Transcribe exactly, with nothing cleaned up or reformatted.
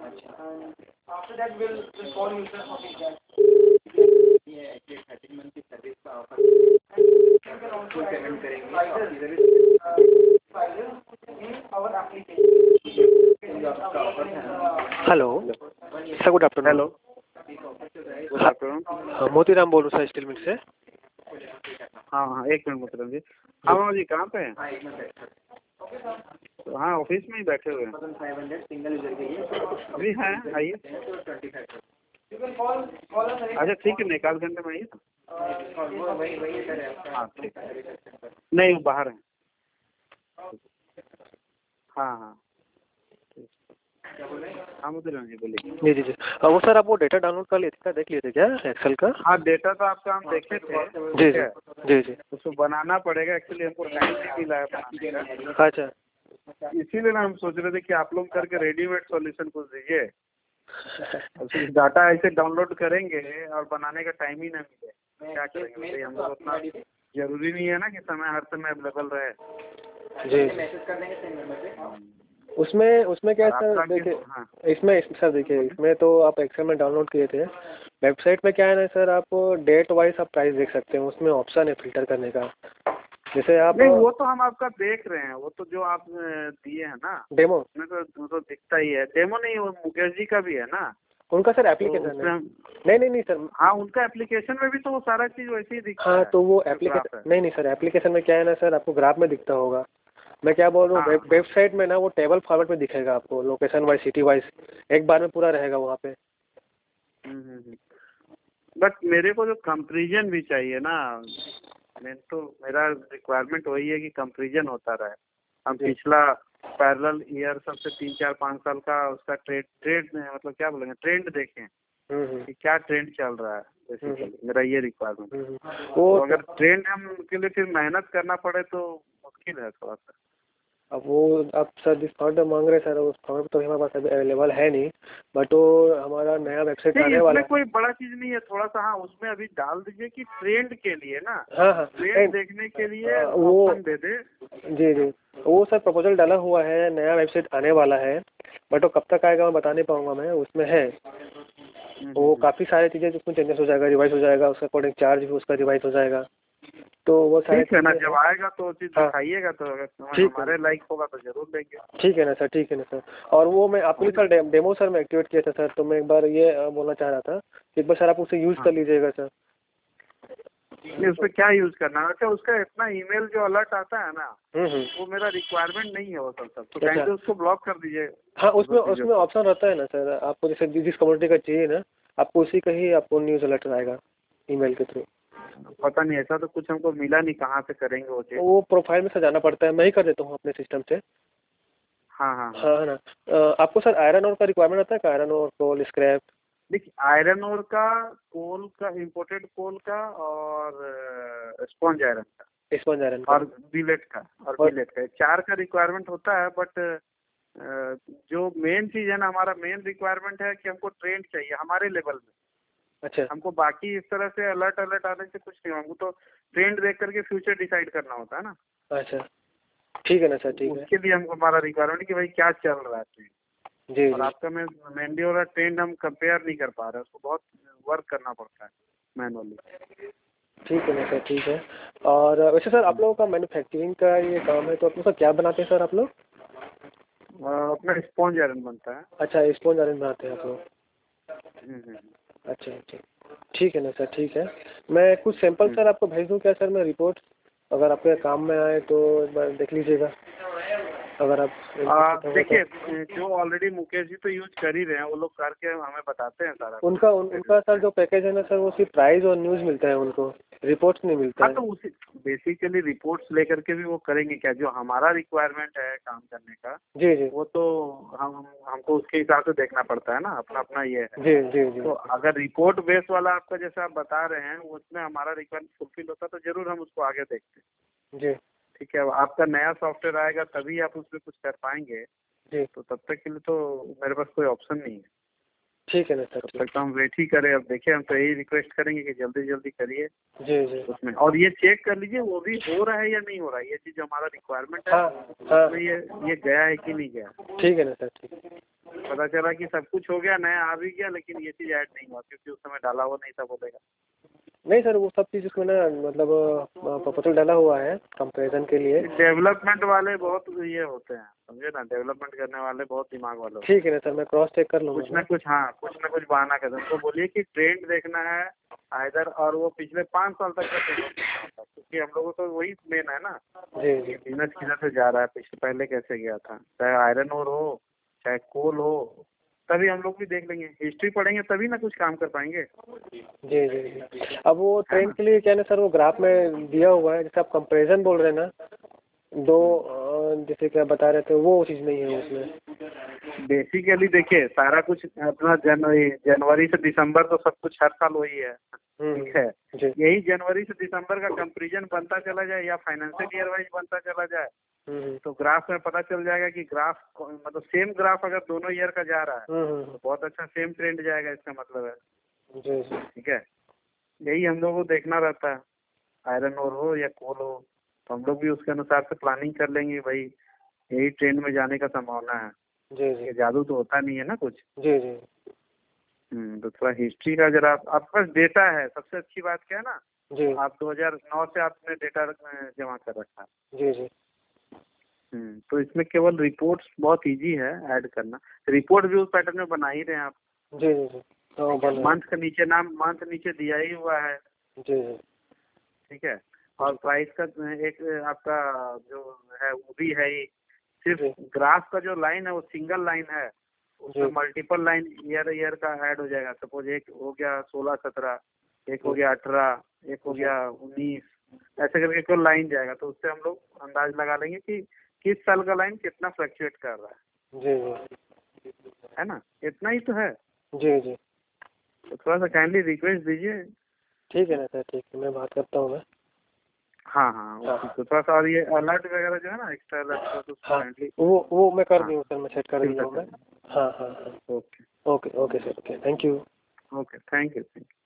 अच्छा, after that will will call you sir for feedback. ये actually thirteen month की service का offer full payment करेंगे और hello sir, good afternoon. Hello, good afternoon. Motiram बोल रहा हूँ सर, स्टील मिल से। हाँ हाँ, एक मिनट मोतीराम जी। हाँ मामा जी, कहाँ पे हैं? तो हाँ, ऑफिस में ही बैठे हुए हैं। अभी हैं, आइए। अच्छा ठीक है, निकाल घंटे में आइए। हाँ ठीक है, नहीं वो बाहर हैं। हाँ हाँ, हाँ मोतीराम जी बोलिए। जी जी जी वो सर, आप वो डेटा डाउनलोड कर लिए थे, देख लिए थे क्या एक्सेल का? हाँ, डेटा तो आपका हम देखे थे। जी जी जी जी। उसको बनाना पड़ेगा, एक्चुअली हमको टाइम नहीं मिला है बनाने का। अच्छा, इसीलिए ना हम सोच रहे थे कि आप लोग करके रेडीमेड सॉल्यूशन कुछ दीजिए। डाटा ऐसे डाउनलोड करेंगे और बनाने का टाइम ही ना मिले, क्या करेंगे? हम लोग उतना जरूरी नहीं है ना कि समय हर समय अवेलेबल रहे। जी उसमें उसमें क्या है सर, देखिए हाँ। इसमें इस, सर देखिए इसमें तो आप एक्सेल में डाउनलोड किए थे। वेबसाइट में क्या है ना सर, आप डेट वाइज आप प्राइस देख सकते हैं, उसमें ऑप्शन है फिल्टर करने का। जैसे आप नहीं, वो तो हम आपका देख रहे हैं, वो तो जो आप दिए हैं ना डेमो, उसमें तो, तो दिखता ही है। डेमो नहीं, वो मुकेश जी का भी है ना, उनका सर एप्लीकेशन तो है। नहीं नहीं नहीं सर, हाँ उनका एप्लीकेशन में भी तो वो सारा चीज वैसे ही दिखता हाँ है। तो वो एप्लीकेशन नहीं नहीं सर, एप्लीकेशन में क्या है ना सर, आपको ग्राफ में दिखता होगा। मैं क्या बोल रहा हूँ, हाँ। वेबसाइट में ना वो टेबल फॉर्मेट में दिखेगा आपको, लोकेशन वाइज, सिटी वाइज, एक बार में पूरा रहेगा वहाँ पे। बट मेरे को जो कंपेरिजन भी चाहिए ना, मैं तो मेरा रिक्वायरमेंट वही है कि कंपेरिजन होता रहे। हम पिछला पैरेलल ईयर सबसे तीन चार पाँच साल का उसका ट्रेड ट्रेड मतलब क्या बोलेंगे, ट्रेंड देखें कि क्या ट्रेंड चल रहा है। बेसिकली मेरा ये रिक्वायरमेंट। वो तो अगर ट्रेंड हम के लिए फिर मेहनत करना पड़े तो मुश्किल है थोड़ा सा। अब वो आप सर डिस्काउंट मांग रहे हैं सर, उस फॉर्मेट तो हमारे पास अभी अवेलेबल है नहीं, बट वो हमारा नया वेबसाइट आने वाला है। कोई बड़ा चीज नहीं है, थोड़ा सा हाँ उसमें अभी डाल दीजिए कि ट्रेंड के लिए ना। हाँ हाँ, ट्रेंड देखने के लिए वो ऑप्शन दे दे। जी जी वो सर प्रपोजल डाला हुआ है, नया वेबसाइट आने वाला है, बट वो कब तक आएगा मैं बता नहीं पाऊंगा। मैं उसमें है वो काफ़ी सारी चीज़ें जिसमें चेंजेस हो जाएगा, रिवाइज हो जाएगा, उसका अकॉर्डिंग चार्ज भी उसका रिवाइज हो जाएगा। तो वो सारे ठीक है ना, जब आएगा तो चीज दिखाइएगा, तो अगर हमारे लाइक होगा तो जरूर लेंगे। ठीक है ना सर, ठीक है ना सर। और वो मैं आपने सर डे, डेमो सर मैं एक्टिवेट किया था सर, तो मैं एक बार ये बोलना चाह रहा था कि एक बार सर आप उसे यूज़ कर लीजिएगा सर। नहीं, उस पर क्या यूज करना है? अच्छा, उसका इतना ईमेल जो अलर्ट आता है ना, वो मेरा रिक्वायरमेंट नहीं है वो सब सब तो कहीं तो उसको ब्लॉक कर दीजिए। हाँ उसमें उसमें ऑप्शन रहता है ना सर, आपको जैसे जिस कम्युनिटी का चाहिए ना, आपको उसी का ही आपको न्यूज़ अलर्ट आएगा ईमेल के थ्रू। पता नहीं, ऐसा तो कुछ हमको मिला नहीं, कहाँ से करेंगे वो चीज? वो प्रोफाइल में सजाना पड़ता है, मैं ही कर देता हूँ अपने सिस्टम से। हाँ हाँ हाँ है ना। आपको सर आयरन ओर का रिक्वायरमेंट रहता है क्या? Iron ore, coal, scrap? देखिए, आयरन ओर का, कोल का, इम्पोर्टेड कोल का, और स्पॉन्ज आयरन का, स्पॉन्ज आयरन और बिलेट का, और बिलेट का, चार का रिक्वायरमेंट होता है। बट जो मेन चीज है ना, हमारा मेन रिक्वायरमेंट है कि हमको ट्रेंड चाहिए हमारे लेवल में। अच्छा, हमको बाकी इस तरह से अलर्ट अलर्ट आने से कुछ नहीं, हमको तो ट्रेंड देख करके फ्यूचर डिसाइड करना होता है ना। अच्छा ठीक है ना सर, ठीक है। उसके लिए हमको हमारा रिक्वायरमेंट कि भाई क्या चल रहा है ट्रेंड। जी और जी आपका में मेंडी वाला ट्रेंड हम कंपेयर नहीं कर पा रहे हैं, उसको बहुत वर्क करना पड़ता है मैनुअली। ठीक है ना सर, ठीक है। और वैसे सर आप लोगों का मैन्युफैक्चरिंग का ये काम है, तो आप लोग सर क्या बनाते हैं सर आप लोग? अपना स्पॉन्ज आयरन बनता है। अच्छा, स्पॉन्ज आयरन बनाते हैं आप लोग। अच्छा अच्छा ठीक है ना सर, ठीक है। मैं कुछ सैंपल सर आपको भेज दूँ क्या सर, मैं रिपोर्ट, अगर आपके काम में आए तो एक बार देख लीजिएगा, अगर आप देखिए, जो ऑलरेडी मुकेश जी तो यूज कर ही रहे हैं, वो लोग करके हमें बताते हैं सारा। उनका उन, उनका सर जो पैकेज है ना सर, वो सिर्फ प्राइस और न्यूज़ मिलता है उनको, रिपोर्ट्स नहीं मिलता है। हाँ, तो उसी बेसिकली रिपोर्ट्स लेकर के भी वो करेंगे क्या? जो हमारा रिक्वायरमेंट है काम करने का, जी जी, वो तो हम हमको उसके हिसाब से देखना पड़ता है ना, अपना अपना ये है। जी जी जी। तो अगर रिपोर्ट बेस वाला आपका जैसा आप बता रहे हैं, उसमें हमारा रिक्वायरमेंट फुलफिल होता तो जरूर हम उसको आगे देखते हैं। जी ठीक है, आपका नया सॉफ्टवेयर आएगा तभी आप उसमें कुछ कर पाएंगे। जी, तो तब तक के लिए तो मेरे पास कोई ऑप्शन नहीं है। ठीक है ना सर, तब तक तो हम वेट ही करें। अब देखिए, हम तो यही रिक्वेस्ट करेंगे कि जल्दी जल्दी करिए जी जी उसमें, और ये चेक कर लीजिए वो भी हो रहा है या नहीं हो रहा है। ये चीज हमारा रिक्वायरमेंट है, हाँ हाँ, उसमें ये ये गया है कि नहीं गया। ठीक है ना सर, ठीक है। पता चला कि सब कुछ हो गया, नया आ भी गया, लेकिन ये चीज़ ऐड नहीं हुआ क्योंकि उस समय डाला हुआ नहीं था बोलेगा। नहीं सर, वो सब चीज़ उसमें ना मतलब प्रपोजल डाला हुआ है कंपैरिजन के लिए। डेवलपमेंट वाले बहुत ये होते हैं, समझे ना, डेवलपमेंट करने वाले बहुत दिमाग वाले होते हैं। ठीक है ना सर, मैं क्रॉस चेक कर लूँगा। कुछ ना कुछ, हाँ, कुछ ना कुछ बहाना कर दो उनको, बोलिए कि ट्रेंड देखना है इधर, और वो पिछले पाँच साल तक का ट्रेंड होता है, क्योंकि हम लोगों को वही मेन है ना, जी जी बिजनेस किधर से जा रहा है, पिछले पहले कैसे गया था, चाहे आयरन ओर हो चाहे कोल हो, तभी हम लोग भी देख लेंगे। हिस्ट्री पढ़ेंगे तभी ना कुछ काम कर पाएंगे। जी जी जी। अब वो ट्रेंड के लिए क्या ना सर, वो ग्राफ में दिया हुआ है, जैसे आप कंपैरिजन बोल रहे हैं ना, दो अ, जैसे क्या बता रहे थे, वो चीज़ नहीं है उसमें। बेसिकली देखिए, सारा कुछ अपना जनवरी जनवरी से दिसंबर तो सब कुछ हर साल वही है, ठीक है। जी यही जनवरी से दिसंबर का कंपैरिजन बनता चला जाए या फाइनेंशियल ईयर वाइज बनता चला जाए, तो ग्राफ में पता चल जाएगा कि ग्राफ मतलब सेम ग्राफ अगर दोनों ईयर का जा रहा है तो बहुत अच्छा सेम ट्रेंड जाएगा, इसका मतलब है। जी जी ठीक है, यही हम लोगों को देखना रहता है, आयरन ओर हो या कोल हो, तो हम लोग भी उसके अनुसार से प्लानिंग कर लेंगे, भाई यही ट्रेंड में जाने का संभावना है। जी जी ये जादू तो होता नहीं है ना कुछ। जी जी हम्म तो थोड़ा हिस्ट्री का जरा आप, आपके पास डेटा है, सबसे अच्छी बात क्या है ना, जी आप दो हज़ार नौ से आपने डेटा जमा कर रखा है। जी जी हम्म तो इसमें केवल रिपोर्ट्स बहुत इजी है ऐड करना, रिपोर्ट भी उस पैटर्न में बना ही रहे हैं आप। जी जी जी हाँ, बन रहा मंथ के नीचे नाम, मंथ नीचे दिया ही हुआ है, है। जी जी ठीक है। और प्राइस का एक आपका जो है वो भी है ही, सिर्फ जी ग्राफ का जो लाइन है वो सिंगल लाइन है, उसमें जी मल्टीपल लाइन ईयर ईयर का ऐड हो जाएगा। सपोज एक हो गया सोलह सत्रह, एक हो गया अठारह, एक हो गया उन्नीस, ऐसे करके कोई लाइन जाएगा, तो उससे हम लोग अंदाज लगा लेंगे कि किस साल का लाइन कितना फ्लक्चुएट कर रहा है जी जी है ना, इतना ही तो है। जी जी तो थोड़ा सा काइंडली रिक्वेस्ट दीजिए। ठीक है ना सर, ठीक है, मैं बात करता हूँ मैं। हाँ हाँ हाँ तो थोड़ा सा, और ये अलर्ट वगैरह जो है ना, एक्स्ट्रा अलर्ट, तो हाँ, काइंडली। वो वो मैं कर हाँ, दूँ सर, मैं सेट कर दिया हूँ मैं। हाँ हाँ हाँ, okay okay okay sir, okay, thank you. Okay, thank you thank you.